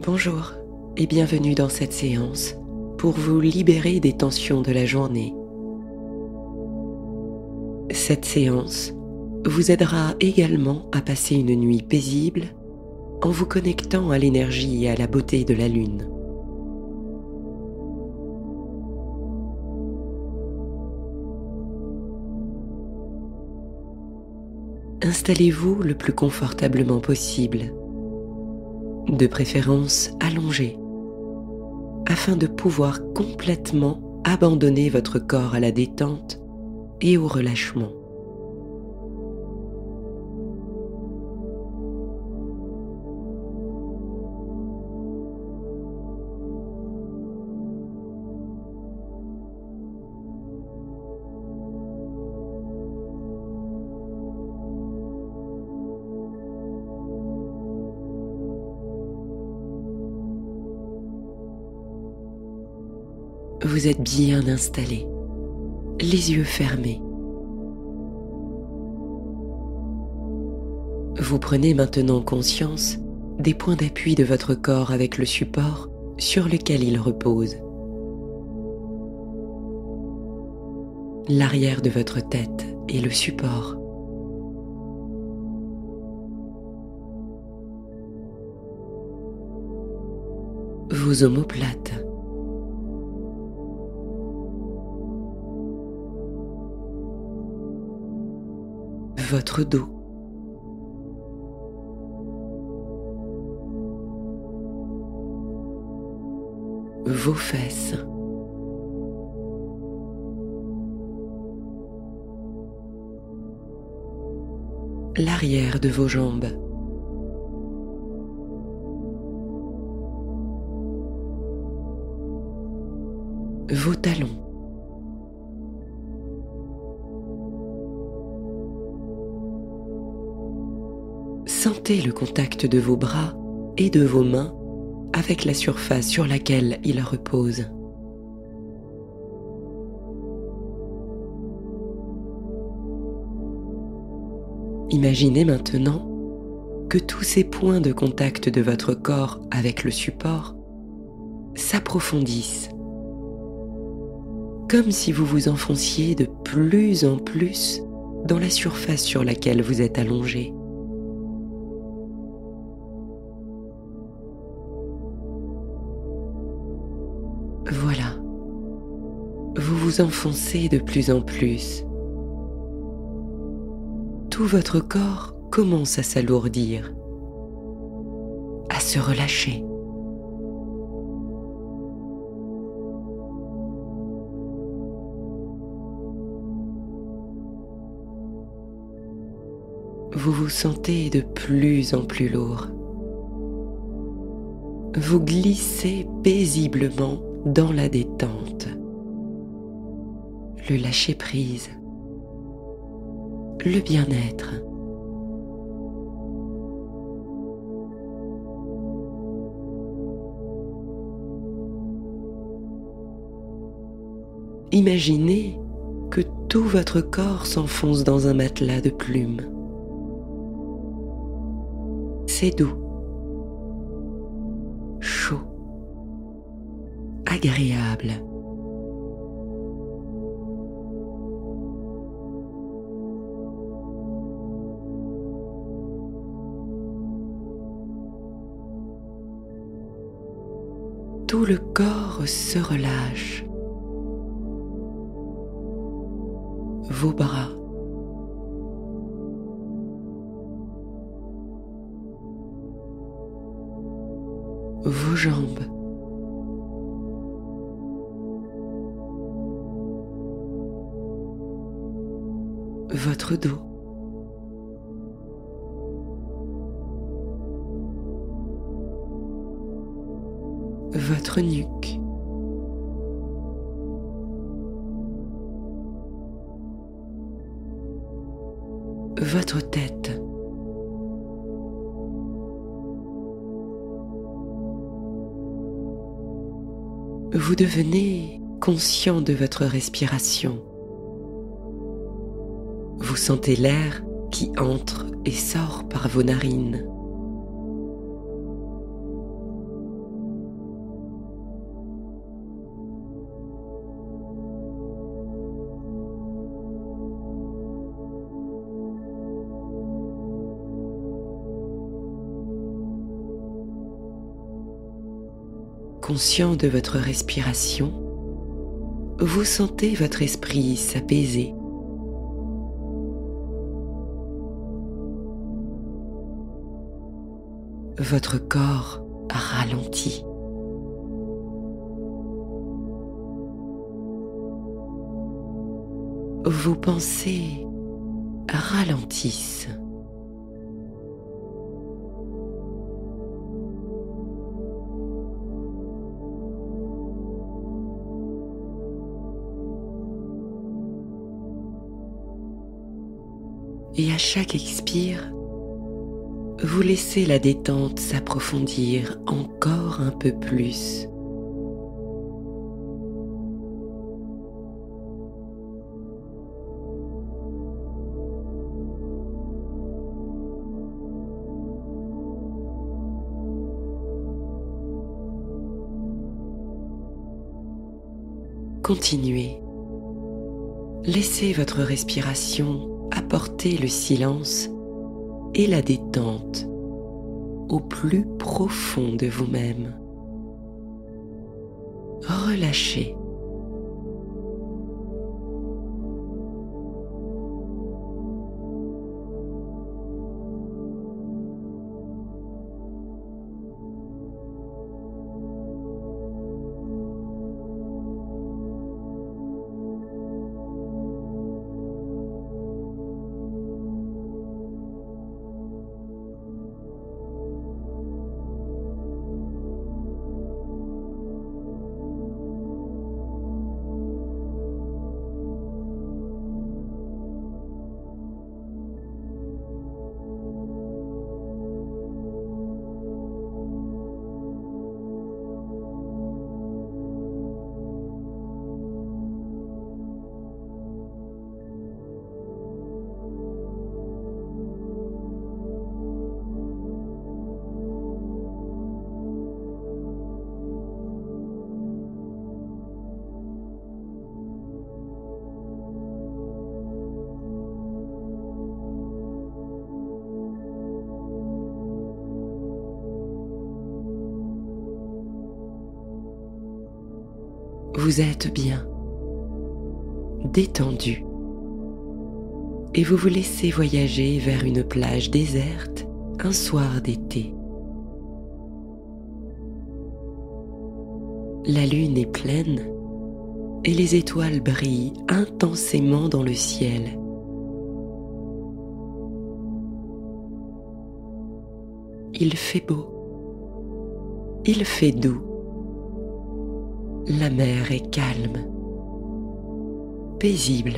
Bonjour et bienvenue dans cette séance pour vous libérer des tensions de la journée. Cette séance vous aidera également à passer une nuit paisible en vous connectant à l'énergie et à la beauté de la lune. Installez-vous le plus confortablement possible, de préférence allongé, afin de pouvoir complètement abandonner votre corps à la détente et au relâchement. Vous êtes bien installé, les yeux fermés. Vous prenez maintenant conscience des points d'appui de votre corps avec le support sur lequel il repose. L'arrière de votre tête est le support. Vos omoplates. Votre dos. Vos fesses. L'arrière de vos jambes. Vos talons. Sentez le contact de vos bras et de vos mains avec la surface sur laquelle ils reposent. Imaginez maintenant que tous ces points de contact de votre corps avec le support s'approfondissent, comme si vous vous enfonciez de plus en plus dans la surface sur laquelle vous êtes allongé. Voilà, vous vous enfoncez de plus en plus. Tout votre corps commence à s'alourdir, à se relâcher. Vous vous sentez de plus en plus lourd. Vous glissez paisiblement dans la détente, le lâcher-prise, le bien-être. Imaginez que tout votre corps s'enfonce dans un matelas de plumes. C'est doux, chaud, agréable. Tout le corps se relâche. Vos bras, vos jambes, votre dos, votre nuque, votre tête, vous devenez conscient de votre respiration. Vous sentez l'air qui entre et sort par vos narines. Conscient de votre respiration, vous sentez votre esprit s'apaiser. Votre corps ralentit. Vos pensées ralentissent. Et à chaque expire, vous laissez la détente s'approfondir encore un peu plus. Continuez. Laissez votre respiration apporter le silence et la détente au plus profond de vous-même. Relâchez. Vous êtes bien, détendu, et vous vous laissez voyager vers une plage déserte un soir d'été. La lune est pleine et les étoiles brillent intensément dans le ciel. Il fait beau, il fait doux. La mer est calme, paisible.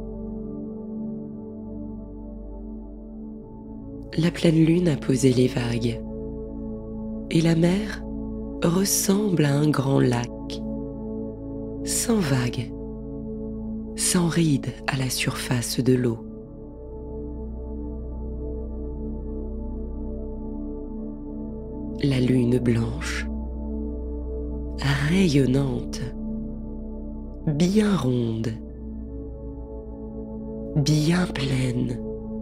La pleine lune a posé les vagues et la mer ressemble à un grand lac, sans vagues, sans rides à la surface de l'eau. La lune blanche, rayonnante, bien ronde, bien pleine,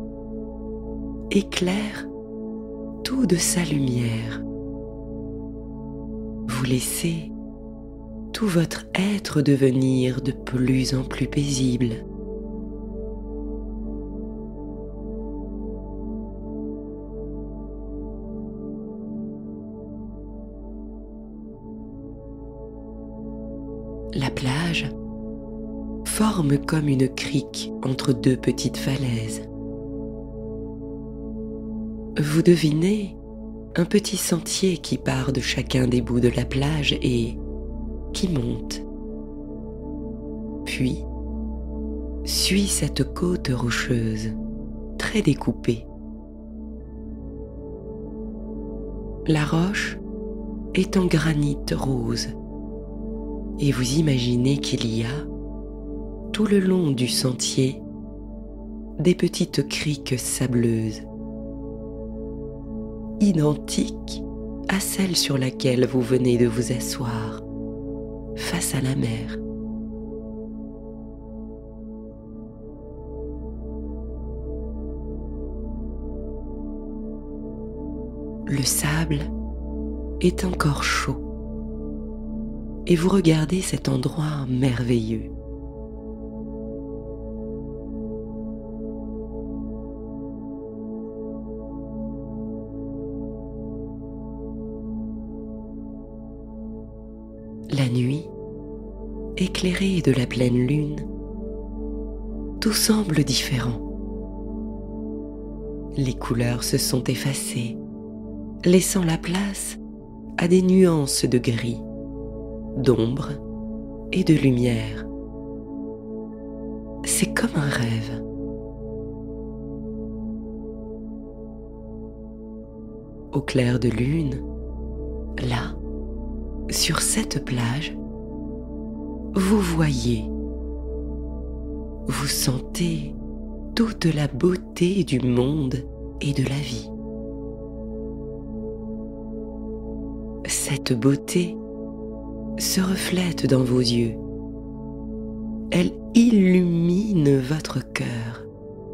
éclaire tout de sa lumière. Vous laissez tout votre être devenir de plus en plus paisible. La plage forme comme une crique entre deux petites falaises. Vous devinez un petit sentier qui part de chacun des bouts de la plage et qui monte, puis suit cette côte rocheuse très découpée. La roche est en granit rose et vous imaginez qu'il y a, tout le long du sentier, des petites criques sableuses, identiques à celle sur laquelle vous venez de vous asseoir, face à la mer. Le sable est encore chaud et vous regardez cet endroit merveilleux. La nuit, éclairée de la pleine lune, tout semble différent. Les couleurs se sont effacées, laissant la place à des nuances de gris, d'ombre et de lumière. C'est comme un rêve. Au clair de lune, là, sur cette plage, vous voyez, vous sentez toute la beauté du monde et de la vie. Cette beauté se reflète dans vos yeux. Elle illumine votre cœur.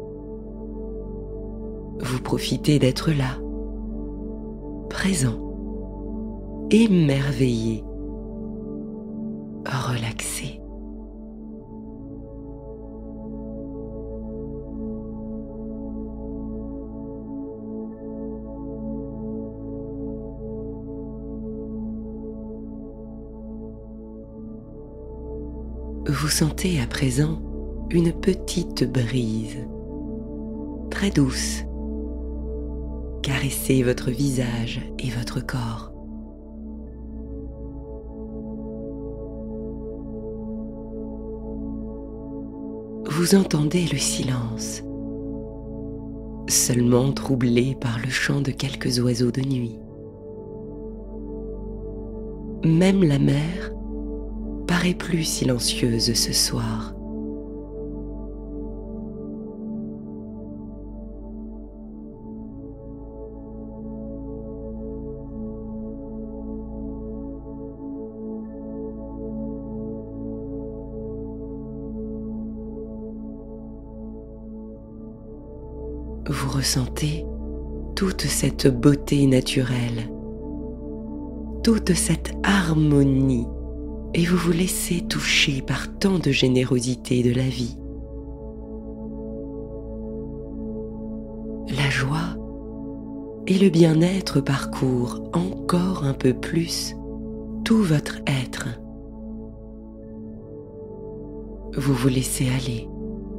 Vous profitez d'être là, présent, émerveillé, relaxé. Vous sentez à présent une petite brise, très douce, caresser votre visage et votre corps. Vous entendez le silence, seulement troublé par le chant de quelques oiseaux de nuit. Même la mer paraît plus silencieuse ce soir. Vous ressentez toute cette beauté naturelle, toute cette harmonie, et vous vous laissez toucher par tant de générosité de la vie. La joie et le bien-être parcourent encore un peu plus tout votre être. Vous vous laissez aller.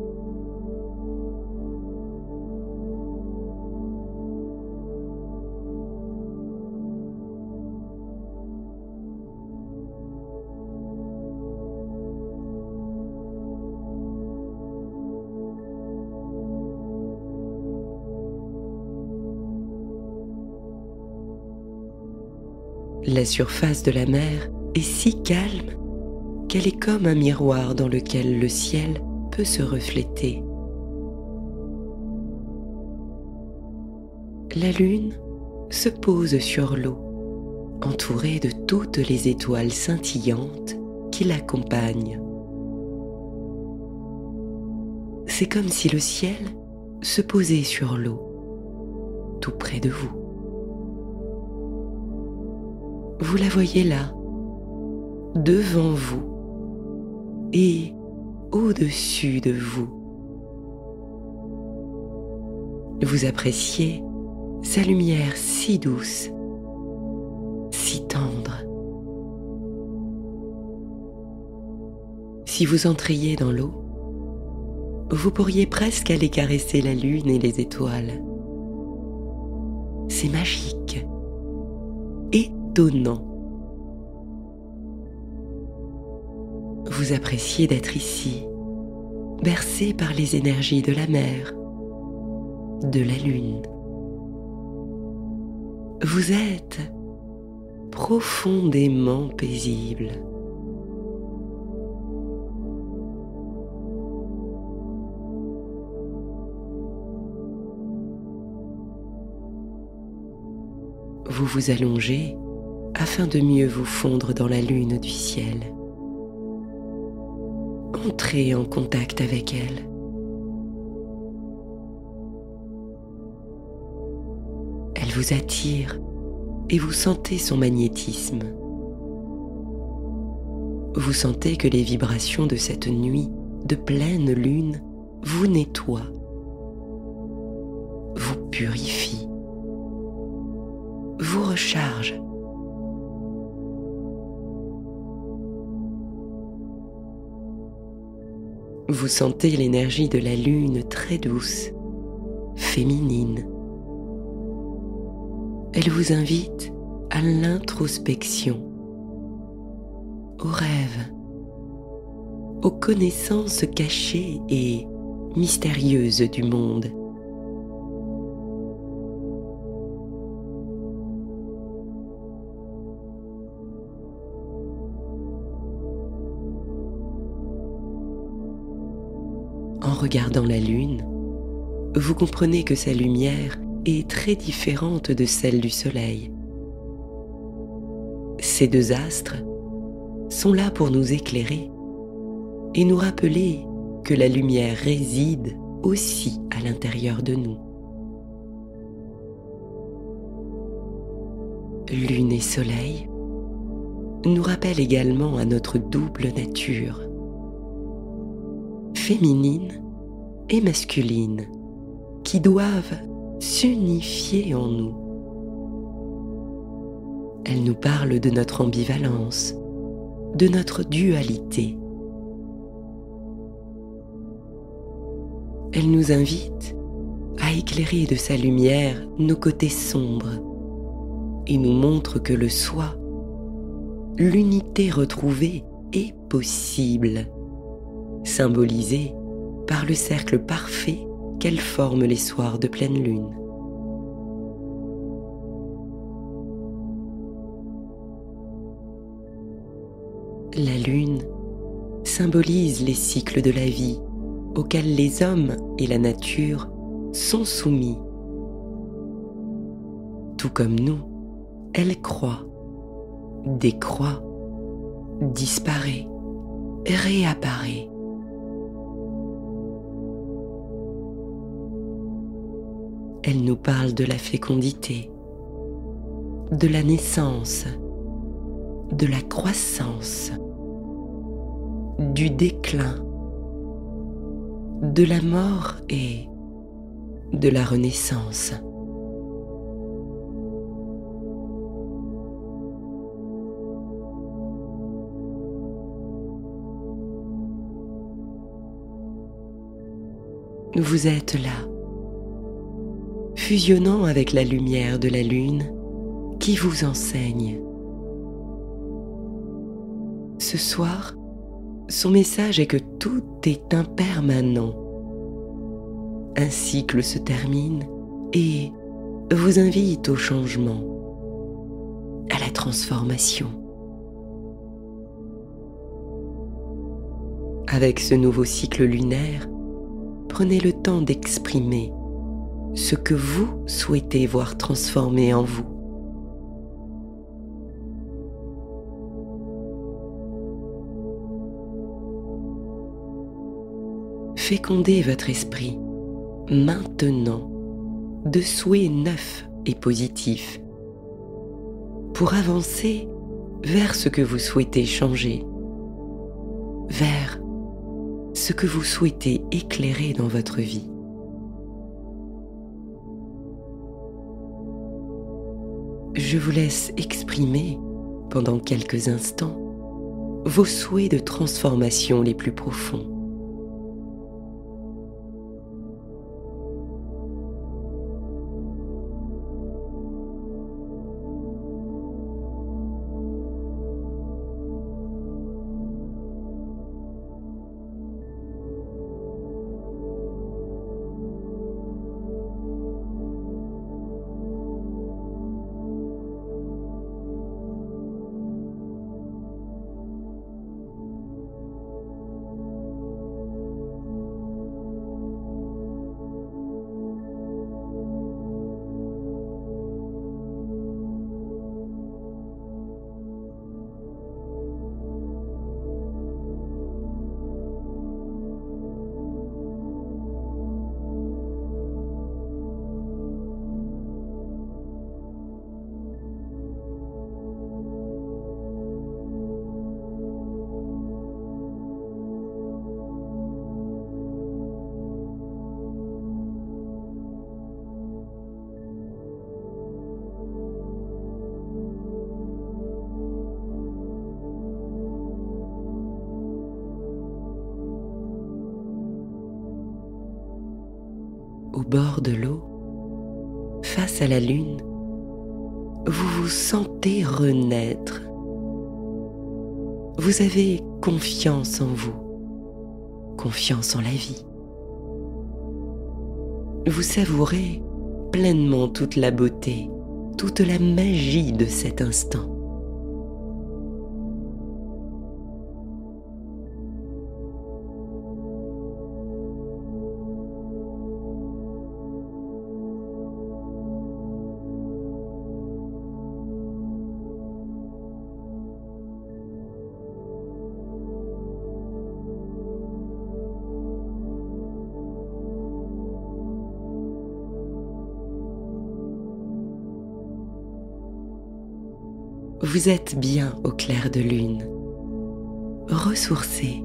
La surface de la mer est si calme qu'elle est comme un miroir dans lequel le ciel peut se refléter. La lune se pose sur l'eau, entourée de toutes les étoiles scintillantes qui l'accompagnent. C'est comme si le ciel se posait sur l'eau, tout près de vous. Vous la voyez là, devant vous et au-dessus de vous. Vous appréciez sa lumière si douce, si tendre. Si vous entriez dans l'eau, vous pourriez presque aller caresser la lune et les étoiles. C'est magique, étonnant. Vous appréciez d'être ici, bercé par les énergies de la mer, de la lune. Vous êtes profondément paisible. Vous vous allongez afin de mieux vous fondre dans la lune du ciel. Entrez en contact avec elle. Elle vous attire et vous sentez son magnétisme. vous sentez que les vibrations de cette nuit de pleine lune vous nettoient, vous purifient, vous rechargent. Vous sentez l'énergie de la lune très douce, féminine. Elle vous invite à l'introspection, aux rêves, aux connaissances cachées et mystérieuses du monde. En regardant la lune, vous comprenez que sa lumière est très différente de celle du soleil. Ces deux astres sont là pour nous éclairer et nous rappeler que la lumière réside aussi à l'intérieur de nous. Lune et soleil nous rappellent également à notre double nature, féminine et masculine, qui doivent s'unifier en nous. Elle nous parle de notre ambivalence, de notre dualité. Elle nous invite à éclairer de sa lumière nos côtés sombres et nous montre que le soi, l'unité retrouvée, est possible, symbolisée par le cercle parfait qu'elle forme les soirs de pleine lune. La lune symbolise les cycles de la vie auxquels les hommes et la nature sont soumis. Tout comme nous, elle croît, décroît, disparaît, réapparaît. Elle nous parle de la fécondité, de la naissance, de la croissance, du déclin, de la mort et de la renaissance. Vous êtes là, fusionnant avec la lumière de la lune qui vous enseigne. Ce soir, son message est que tout est impermanent. Un cycle se termine et vous invite au changement, à la transformation. Avec ce nouveau cycle lunaire, prenez le temps d'exprimer ce que vous souhaitez voir transformer en vous. Fécondez votre esprit maintenant de souhaits neufs et positifs pour avancer vers ce que vous souhaitez changer, vers ce que vous souhaitez éclairer dans votre vie. Je vous laisse exprimer pendant quelques instants vos souhaits de transformation les plus profonds. au bord de l'eau, face à la lune, vous vous sentez renaître. Vous avez confiance en vous, confiance en la vie. Vous savourez pleinement toute la beauté, toute la magie de cet instant. Vous êtes bien au clair de lune, ressourcé,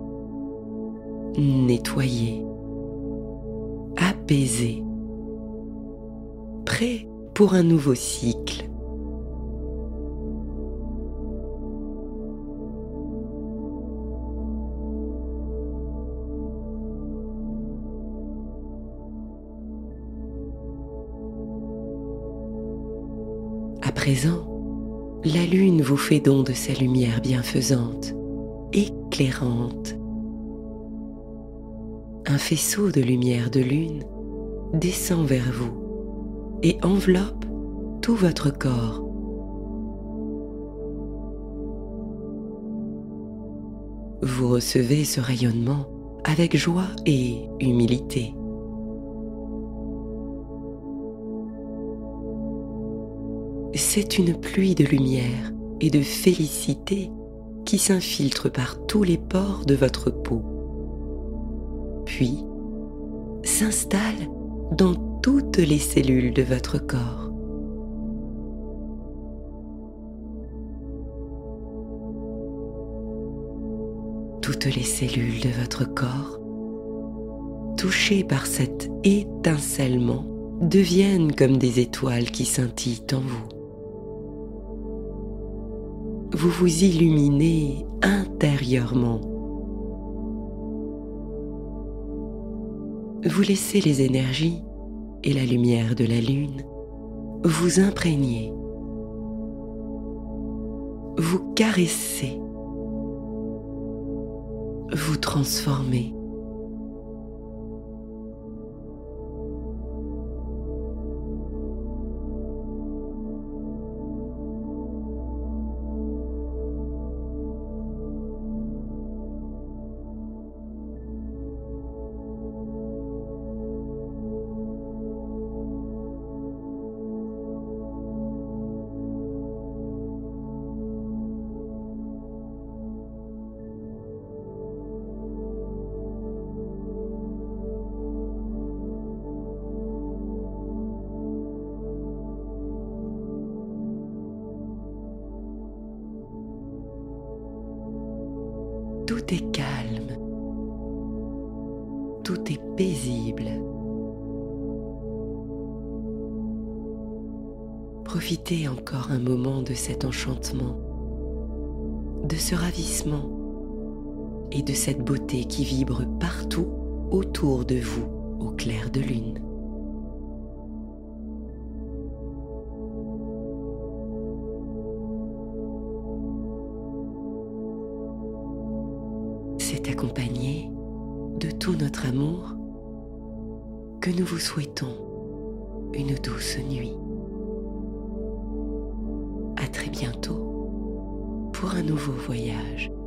nettoyé, apaisé, prêt pour un nouveau cycle. À présent, la lune vous fait don de sa lumière bienfaisante, éclairante. Un faisceau de lumière de lune descend vers vous et enveloppe tout votre corps. Vous recevez ce rayonnement avec joie et humilité. C'est une pluie de lumière et de félicité qui s'infiltre par tous les pores de votre peau, puis s'installe dans toutes les cellules de votre corps. Toutes les cellules de votre corps, touchées par cet étincellement, deviennent comme des étoiles qui scintillent en vous. Vous vous illuminez intérieurement. Vous laissez les énergies et la lumière de la lune vous imprégner. Vous caresser. Vous transformer. Tout est calme, tout est paisible. Profitez encore un moment de cet enchantement, de ce ravissement et de cette beauté qui vibre partout autour de vous au clair de lune. C'est accompagné de tout notre amour que nous vous souhaitons une douce nuit. À très bientôt pour un nouveau voyage.